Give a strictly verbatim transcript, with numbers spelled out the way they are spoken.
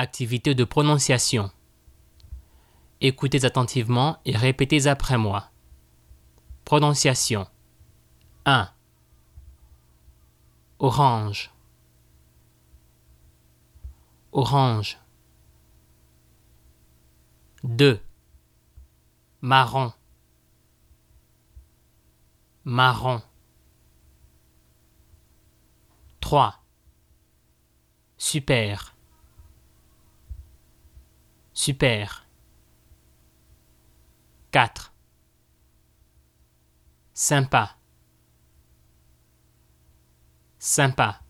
Activité de prononciation. Écoutez attentivement et répétez après moi. Prononciation. un. Orange. Orange. deux. Marron. Marron. trois. Super. Super. quatre. Sympa. Sympa.